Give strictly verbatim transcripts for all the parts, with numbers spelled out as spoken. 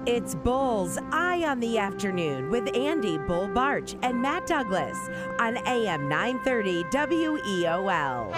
It's Bull's Eye on the Afternoon with Andy Bull Barch and Matt Douglas on A M nine thirty W E O L.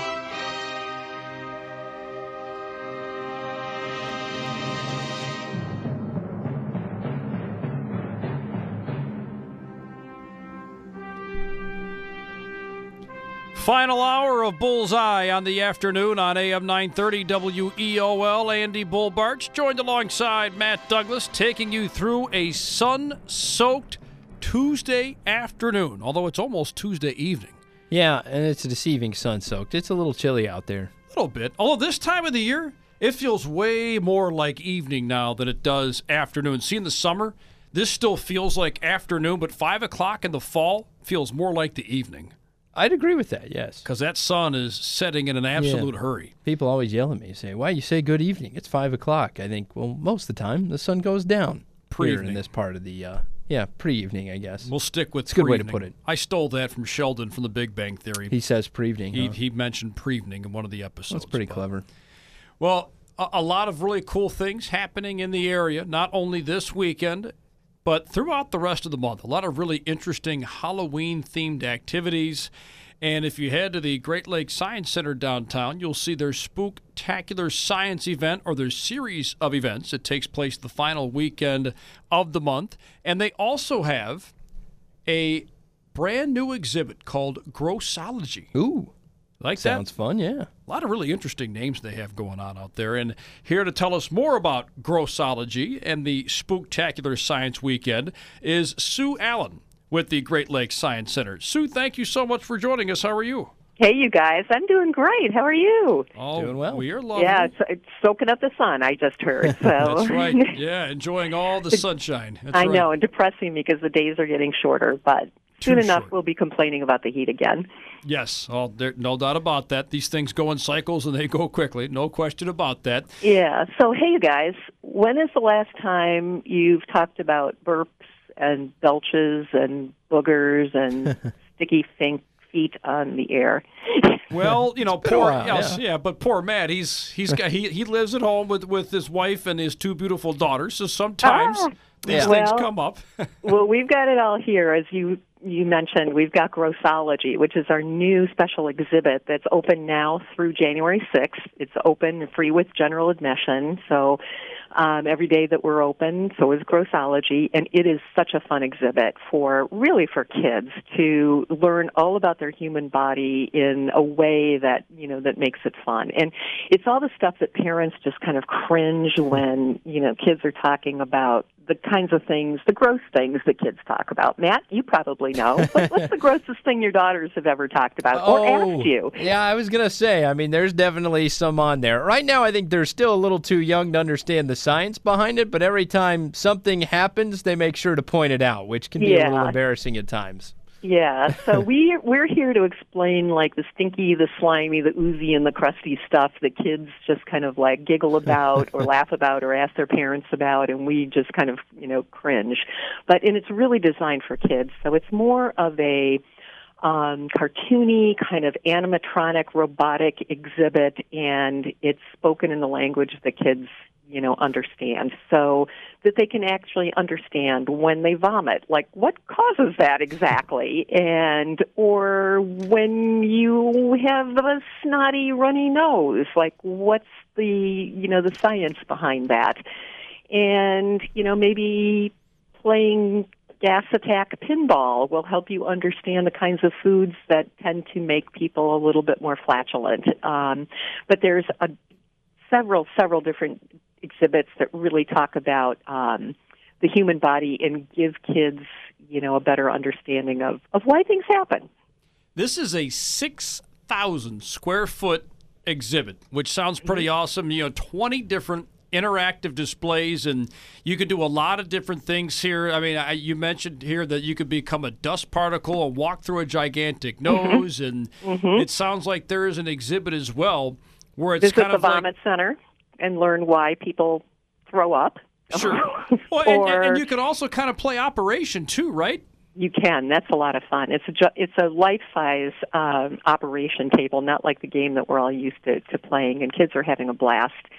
Final hour of Bullseye on the afternoon on A M nine thirty W E O L. Andy Bull Barch joined alongside Matt Douglas, taking you through a sun-soaked Tuesday afternoon, although it's almost Tuesday evening. Yeah, and it's a deceiving sun-soaked. It's a little chilly out there. A little bit. Although this time of the year, it feels way more like evening now than it does afternoon. See, in the summer, this still feels like afternoon, but five o'clock in the fall feels more like the evening. I'd agree with that, yes. Because that sun is setting in an absolute yeah. hurry. People always yell at me, say, why you say good evening? It's five o'clock. I think, well, most of the time, the sun goes down. Pre-evening. Here in this part of the, uh, yeah, pre-evening, I guess. We'll stick with It's a good way to pre-evening. put it. I stole that from Sheldon from the Big Bang Theory. He says pre-evening, He, huh? he mentioned pre-evening in one of the episodes. That's pretty but- clever. Well, a, a lot of really cool things happening in the area, not only this weekend, but throughout the rest of the month. A lot of really interesting Halloween-themed activities. And if you head to the Great Lakes Science Center downtown, you'll see their Spooktacular Science event, or their series of events. It takes place the final weekend of the month. And they also have a brand new exhibit called Grossology. Ooh, Like sounds that? fun, yeah. A lot of really interesting names they have going on out there. And here to tell us more about Grossology and the Spooktacular Science Weekend is Sue Allen with the Great Lakes Science Center. Sue, thank you so much for joining us. How are you? Hey, you guys. I'm doing great. How are you? Oh, Doing well. We are lovely. Yeah, it's, it's soaking up the sun, I just heard. So. That's right. Yeah, enjoying all the sunshine. That's I right. know, and depressing me because the days are getting shorter, but Too soon enough short. we'll be complaining about the heat again. Yes, oh, there, no doubt about that. These things go in cycles and they go quickly. No question about that. Yeah. So, hey, you guys, when is the last time you've talked about burps and belches and boogers and sticky fink feet on the air? Well, you know, been a poor while, yes, yeah. yeah, but poor Matt, he's he's got he he lives at home with, with his wife and his two beautiful daughters. So sometimes Ah, these yeah. things well, come up. Well, we've got it all here, as you you mentioned. We've got Grossology, which is our new special exhibit that's open now through January sixth. It's open and free with general admission, so um, every day that we're open, so is Grossology, and it is such a fun exhibit for, really for kids to learn all about their human body in a way that, you know, that makes it fun. And it's all the stuff that parents just kind of cringe when, you know, kids are talking about the kinds of things, the gross things that kids talk about. Matt, you probably know. What- What's the grossest thing your daughters have ever talked about or asked you? Yeah, I was going to say, I mean, there's definitely some on there. Right now, I think they're still a little too young to understand the science behind it, but every time something happens, they make sure to point it out, which can be a little Yeah. embarrassing at times. Yeah, so we we're here to explain like the stinky, the slimy, the oozy, and the crusty stuff that kids just kind of like giggle about or laugh about or ask their parents about, and we just kind of, you know, cringe. But and it's really designed for kids, so it's more of a um, cartoony kind of animatronic robotic exhibit, and it's spoken in the language that kids, you know, understand, so that they can actually understand when they vomit, like what causes that exactly, and or when you have a snotty, runny nose, like what's the, you know, the science behind that, and, you know, maybe playing gas attack pinball will help you understand the kinds of foods that tend to make people a little bit more flatulent. Um, but there's a several, several different exhibits that really talk about um, the human body and give kids, you know, a better understanding of, of why things happen. This is a six thousand square foot exhibit, which sounds pretty awesome. You know, twenty different interactive displays, and you could do a lot of different things here. I mean, I, you mentioned here that you could become a dust particle or walk through a gigantic nose, and Mm-hmm. it sounds like there is an exhibit as well where it's Visit kind the of like, Vomit Center and learn why people throw up. sure. Well, and, Or- and you can also kind of play Operation too, right? You can. That's a lot of fun. It's a ju- it's a life-size um, operation table, not like the game that we're all used to, to playing, and kids are having a blast.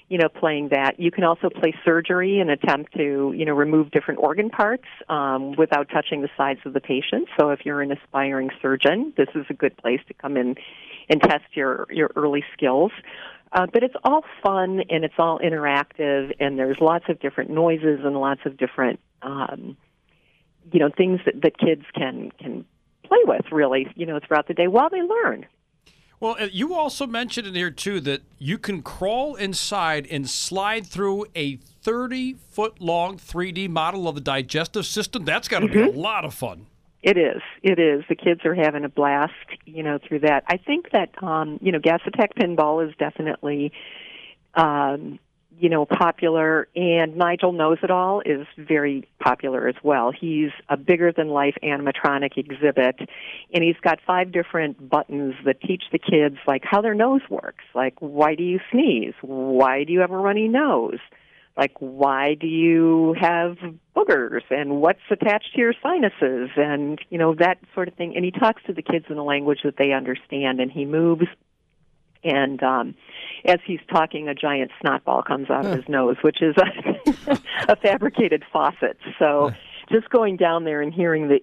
you know, playing that. You can also play surgery and attempt to, you know, remove different organ parts um, without touching the sides of the patient. So if you're an aspiring surgeon, this is a good place to come in and test your, your early skills. Uh, but it's all fun and it's all interactive, and there's lots of different noises and lots of different, um, you know, things that, that kids can can play with, really, you know, throughout the day while they learn. Well, you also mentioned in here, too, that you can crawl inside and slide through a thirty-foot-long three D model of the digestive system. That's got to mm-hmm. be a lot of fun. It is. It is. The kids are having a blast, you know, through that. I think that, um, you know, Gas Attack Pinball is definitely, um, you know, popular, and Nigel Knows It All is very popular as well. He's a bigger-than-life animatronic exhibit, and he's got five different buttons that teach the kids, like, how their nose works. Like, why do you sneeze? Why do you have a runny nose? Like, why do you have boogers, and what's attached to your sinuses, and, you know, that sort of thing. And he talks to the kids in a language that they understand, and he moves, and um, as he's talking, a giant snot ball comes out of his nose, which is a, a fabricated faucet. So just going down there and hearing the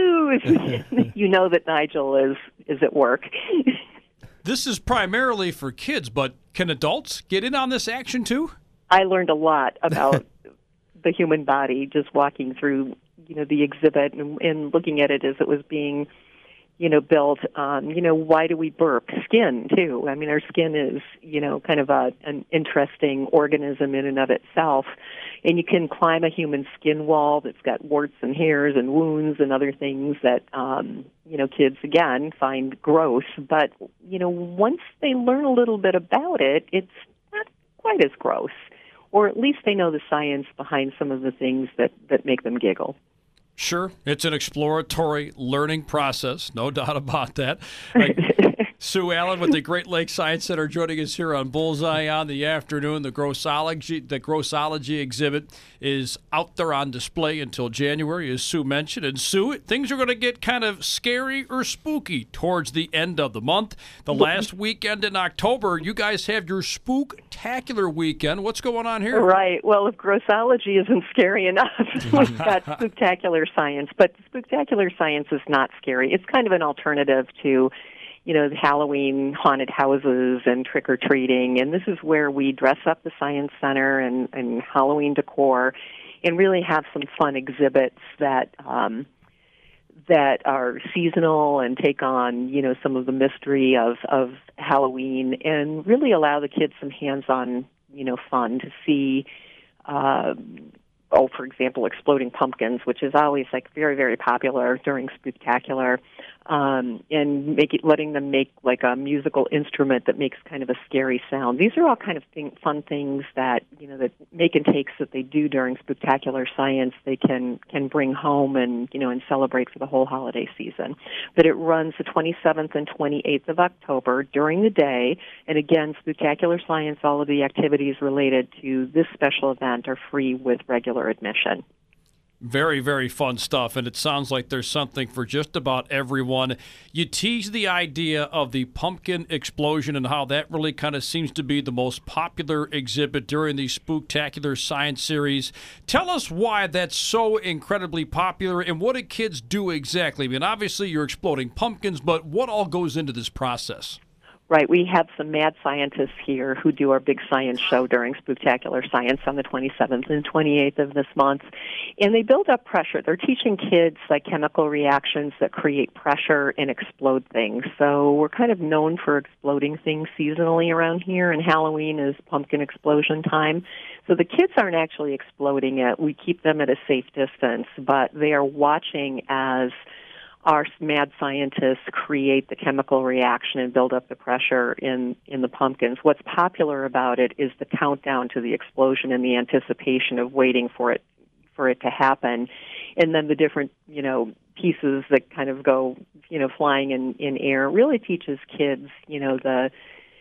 ew, you know that Nigel is, is at work. This is primarily for kids, but can adults get in on this action, too? I learned a lot about the human body just walking through, you know, the exhibit and, and looking at it as it was being, you know, built. Um, you know, why do we burp? Skin, too. I mean, our skin is, you know, kind of a, an interesting organism in and of itself. And you can climb a human skin wall that's got warts and hairs and wounds and other things that, um, you know, kids, again, find gross. But, you know, once they learn a little bit about it, it's not quite as gross. Or at least they know the science behind some of the things that, that make them giggle. Sure. It's an exploratory learning process, no doubt about that. Like, Sue Allen with the Great Lakes Science Center joining us here on Bullseye on the afternoon. The Grossology, the Grossology exhibit is out there on display until January, as Sue mentioned. And Sue, things are going to get kind of scary or spooky towards the end of the month. The last weekend in October, you guys have your Spooktacular weekend. What's going on here? Right. Well, if Grossology isn't scary enough, we've got Spooktacular Science. But Spooktacular Science is not scary. It's kind of an alternative to, you know, the Halloween haunted houses and trick-or-treating. And this is where we dress up the Science Center and, and Halloween decor and really have some fun exhibits that um, that are seasonal and take on, you know, some of the mystery of, of Halloween and really allow the kids some hands-on, you know, fun to see, uh, oh, for example, exploding pumpkins, which is always, like, very, very popular during Spooktacular. Um, and make it, letting them make like a musical instrument that makes kind of a scary sound. These are all kind of thing, fun things that, you know, that make and takes that they do during Spooktacular Science. They can can bring home and, you know, and celebrate for the whole holiday season. But it runs the twenty-seventh and twenty-eighth of October during the day. And again, Spooktacular Science, all of the activities related to this special event are free with regular admission. Very, very fun stuff, and it sounds like there's something for just about everyone. You tease the idea of the pumpkin explosion and how that really kind of seems to be the most popular exhibit during the Spooktacular Science Series. Tell us why that's so incredibly popular, and what do kids do exactly? I mean, obviously you're exploding pumpkins, but what all goes into this process? Right. We have some mad scientists here who do our big science show during Spooktacular Science on the twenty-seventh and twenty-eighth of this month. And they build up pressure. They're teaching kids like chemical reactions that create pressure and explode things. So we're kind of known for exploding things seasonally around here, and Halloween is pumpkin explosion time. So the kids aren't actually exploding it. We keep them at a safe distance, but they are watching as our mad scientists create the chemical reaction and build up the pressure in, in the pumpkins. What's popular about it is the countdown to the explosion and the anticipation of waiting for it for it to happen. And then the different, you know, pieces that kind of go, you know, flying in, in air. It really teaches kids, you know, the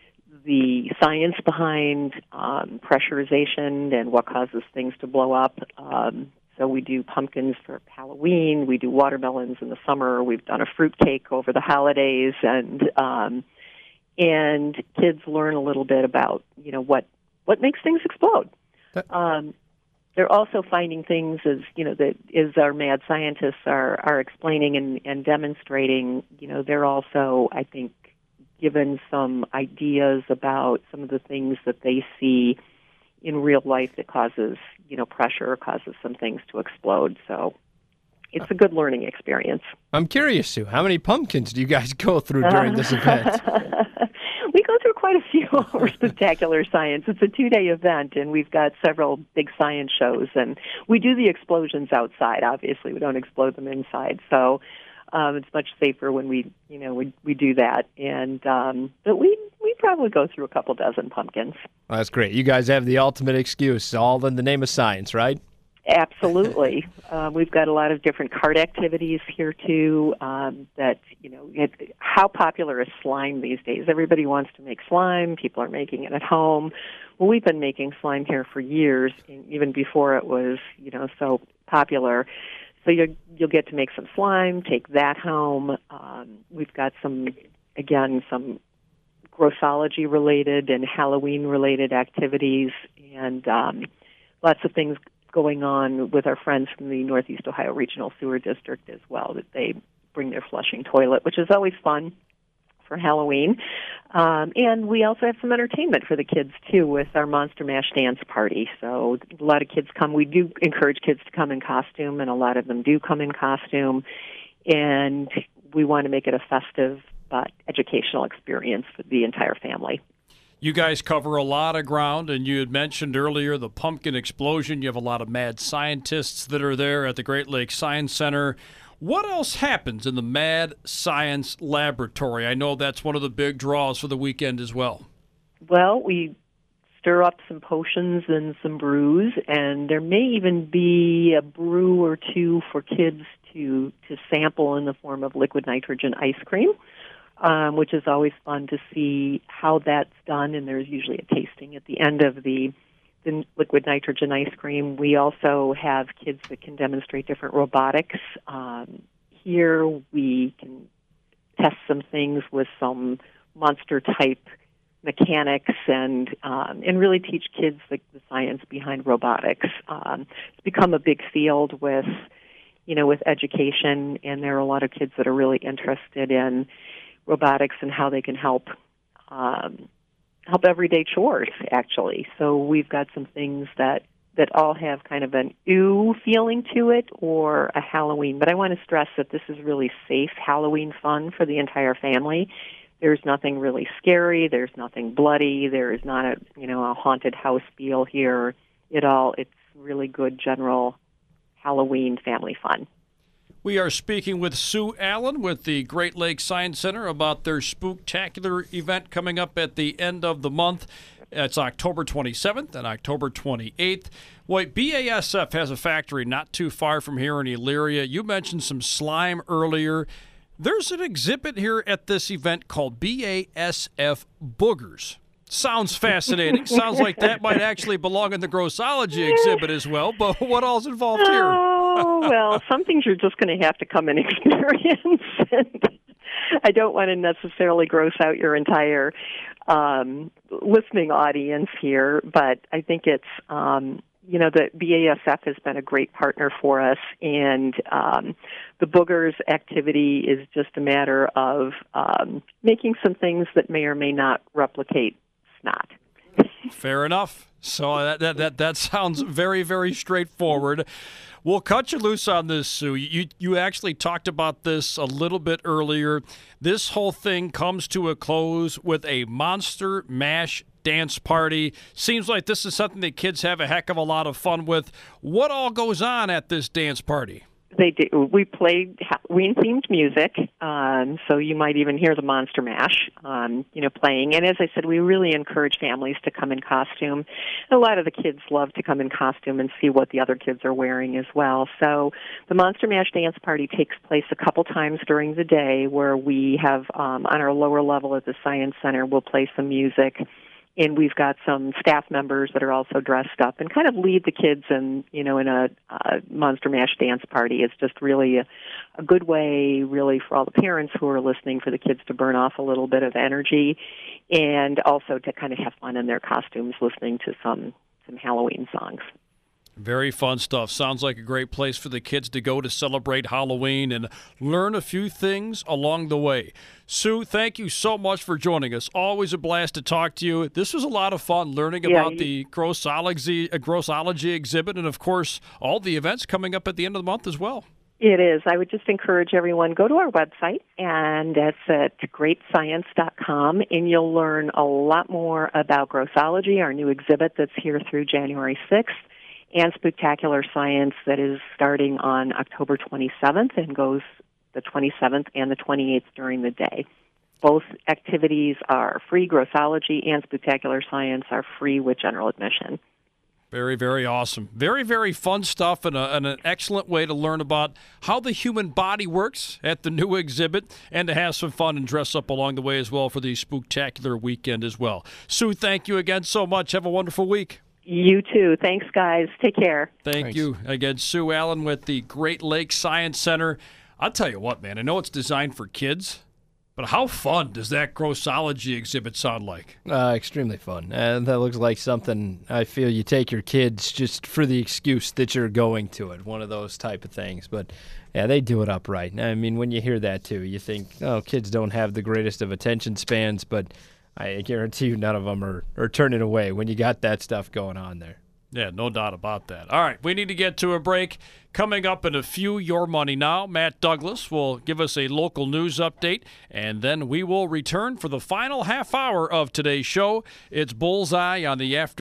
the science behind um, pressurization and what causes things to blow up. Um, So we do pumpkins for Halloween. We do watermelons in the summer. We've done a fruitcake over the holidays, and um, and kids learn a little bit about, you know, what what makes things explode. That- Um, they're also finding things as, you know, that as our mad scientists are, are explaining and, and demonstrating, you know, they're also, I think, given some ideas about some of the things that they see in real life that causes, you know, pressure or causes some things to explode. So it's a good learning experience. I'm curious, Sue, how many pumpkins do you guys go through during this event? We go through quite a few over Spectacular Science. It's a two-day event, and we've got several big science shows. And we do the explosions outside, obviously. We don't explode them inside. So um, it's much safer when we, you know, we, we do that. And um, but we, we probably go through a couple dozen pumpkins. Well, that's great. You guys have the ultimate excuse, all in the name of science, right? Absolutely. uh, we've got a lot of different cart activities here, too, um, that, you know, it, how popular is slime these days? Everybody wants to make slime. People are making it at home. Well, we've been making slime here for years, even before it was, you know, so popular. So you'll, you'll get to make some slime, take that home. Um, we've got some, again, some grossology-related and Halloween-related activities, and um, lots of things going on with our friends from the Northeast Ohio Regional Sewer District as well, that they bring their flushing toilet, which is always fun for Halloween. Um, and we also have some entertainment for the kids, too, with our Monster Mash dance party. So a lot of kids come. We do encourage kids to come in costume, and a lot of them do come in costume. And we want to make it a festive but educational experience for the entire family. You guys cover a lot of ground, and you had mentioned earlier the pumpkin explosion. You have a lot of mad scientists that are there at the Great Lakes Science Center. What else happens in the Mad Science Laboratory? I know that's one of the big draws for the weekend as well. Well, we stir up some potions and some brews, and there may even be a brew or two for kids to, to sample in the form of liquid nitrogen ice cream. Um, which is always fun to see how that's done, and there's usually a tasting at the end of the, the liquid nitrogen ice cream. We also have kids that can demonstrate different robotics. Um, here we can test some things with some monster-type mechanics and um, and really teach kids the, the science behind robotics. Um, it's become a big field with, you know, with education, and there are a lot of kids that are really interested in robotics and how they can help um, help everyday chores, actually. So we've got some things that, that all have kind of an ooh feeling to it or a Halloween. But I want to stress that this is really safe Halloween fun for the entire family. There's nothing really scary. There's nothing bloody. There is not a, you know, a haunted house feel here at all. It's really good general Halloween family fun. We are speaking with Sue Allen with the Great Lakes Science Center about their spooktacular event coming up at the end of the month. It's October twenty-seventh and October twenty-eighth. Boy, B A S F has a factory not too far from here in Elyria. You mentioned some slime earlier. There's an exhibit here at this event called B A S F Boogers. Sounds fascinating. Sounds like that might actually belong in the grossology exhibit as well, but what all's involved here? Oh, well, some things you're just going to have to come and experience. And I don't want to necessarily gross out your entire um, listening audience here, but I think it's, um, you know, the B A S F has been a great partner for us, and um, the Boogers activity is just a matter of um, making some things that may or may not replicate snot. Fair enough. So that, that that that sounds very, very straightforward. We'll cut you loose on this, Sue. You you actually talked about this a little bit earlier. This whole thing comes to a close with a Monster Mash dance party. Seems like this is something that kids have a heck of a lot of fun with. What all goes on at this dance party? They do. We play Halloween-themed music, um, so you might even hear the Monster Mash, um, you know, playing. And as I said, we really encourage families to come in costume. A lot of the kids love to come in costume and see what the other kids are wearing as well. So the Monster Mash dance party takes place a couple times during the day, where we have um, on our lower level at the Science Center, we'll play some music. and we've got some staff members that are also dressed up and kind of lead the kids in, you know, in a, a Monster Mash dance party. It's just really a, a good way, really, for all the parents who are listening, for the kids to burn off a little bit of energy, and also to kind of have fun in their costumes, listening to some some Halloween songs. Very fun stuff. Sounds like a great place for the kids to go to celebrate Halloween and learn a few things along the way. Sue, thank you so much for joining us. Always a blast to talk to you. This was a lot of fun learning Yeah, about you- the grossology, uh, grossology exhibit and, of course, all the events coming up at the end of the month as well. It is. I would just encourage everyone, go to our website, and that's at great science dot com, and you'll learn a lot more about Grossology, our new exhibit that's here through January sixth, and Spooktacular Science that is starting on October twenty-seventh and goes the twenty-seventh and the twenty-eighth during the day. Both activities are free. Grossology and Spooktacular Science are free with general admission. Very, very awesome. Very, very fun stuff, and, a, and an excellent way to learn about how the human body works at the new exhibit, and to have some fun and dress up along the way as well for the Spooktacular weekend as well. Sue, thank you again so much. Have a wonderful week. You too. Thanks, guys. Take care. Thank Thanks. you. Again, Sue Allen with the Great Lakes Science Center. I'll tell you what, man, I know it's designed for kids, but how fun does that grossology exhibit sound like? Uh, extremely fun. And that looks like something I feel you take your kids just for the excuse that you're going to it, one of those type of things. But, yeah, they do it up right. I mean, when you hear that, too, you think, oh, kids don't have the greatest of attention spans, but I guarantee you none of them are, are turning away when you got that stuff going on there. Yeah, no doubt about that. All right, we need to get to a break. Coming up in a few, Your Money Now, Matt Douglas will give us a local news update, and then we will return for the final half hour of today's show. It's Bullseye on the After